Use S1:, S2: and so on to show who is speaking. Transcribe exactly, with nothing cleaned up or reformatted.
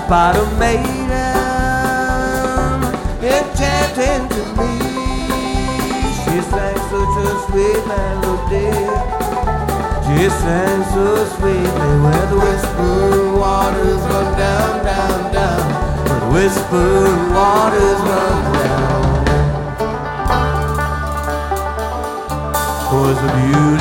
S1: spider maiden enchanting to me. She sang such a sweet melody. She sang so sweetly where the whispering waters run down, down, down. Where the whispering waters run down. Was the beauty